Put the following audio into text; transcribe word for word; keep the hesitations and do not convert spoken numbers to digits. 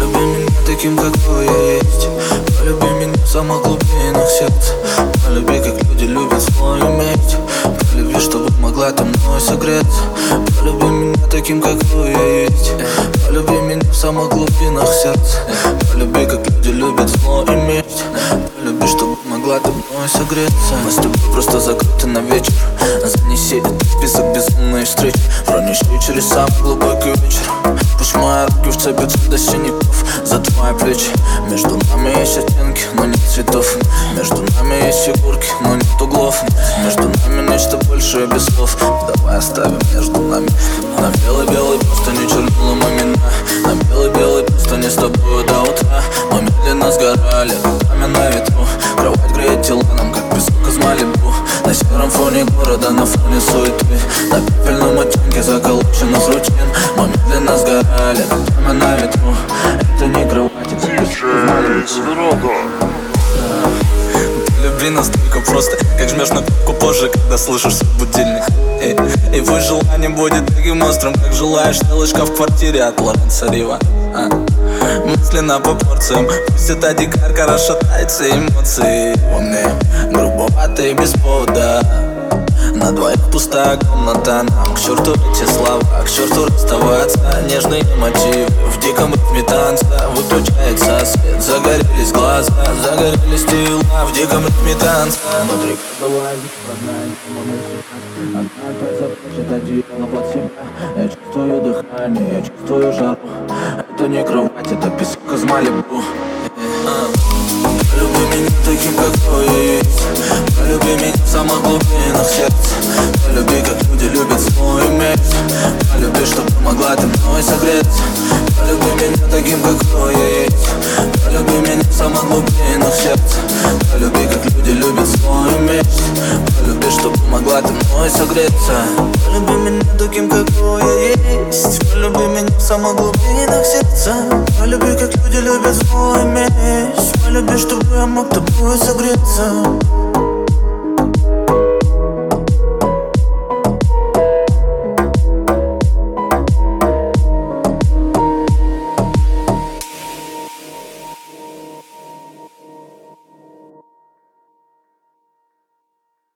Полюби меня таким, какой я есть. Полюби меня в самых глубинах сердца. Полюби, как люди любят зло иметь. Полюби, чтобы могла ты мной согреться. Полюби меня таким, какой я есть. Полюби меня в самых глубинах сердца. Полюби, как люди любят зло иметь. Полюби, чтобы могла ты мной согреться. Мы с тобой просто закрыты на вечер. Занеси этот список безумных встреч. Пронеси через самый глубокий вечер. Пусть мои руки вцепятся до синяков за твои плечи. Между нами есть оттенки, но нет цветов. Между нами есть фигурки, но нет углов. Между нами нечто большее без слов. Давай оставим между нами. На белый-белый пустыне чернилом имена. На белый-белый пустыне с тобой до утра. Мы медленно сгорали руками на ветру. Кровать греет тела нам, как песок из Малибу. На сером фоне города, на фоне суеты. На пепельном оттенке заколоченных ручин. Мы медленно сгорали руками на ветру. Это не кровать, это песок из Малибу. Люби настолько просто, как жмешь на кнопку позже, когда слышишь свой будильник. И, и пусть желание будет таким острым, как желаешь телочка в квартире от Лоренса Рива. а. Мысленно по порциям, пусть эта дикарка расшатается эмоции. Во мне грубовато и без повода. На двоих пустая комната, нам к черту эти слова, к черту расставаться. Нежные мотивы в диком ритме танца. Выключается свет, загорелись глаза, загорелись тела в диком ритме танца. Внутри каждого из родная, одна опять заплачет одеяло под себя. Я чувствую дыхание, я чувствую жару. Это не кровать, это песок из Малибу. Полюби меня таким, какой я есть. Полюби меня в самых глубинах сердца. Полюби, как люди любят зло иметь. Полюби, чтобы могла ты мной согреться. Полюби меня таким, какой я есть. Полюби меня в самых глубинах сердца. Полюби, как люди любят зло иметь. Полюби, чтобы могла ты мной согреться. Полюби меня таким, какой я есть. Полюби меня в самых глубинах сердца. Полюби, как люди любят зло иметь. Полюби, чтобы я мог тобой согреться.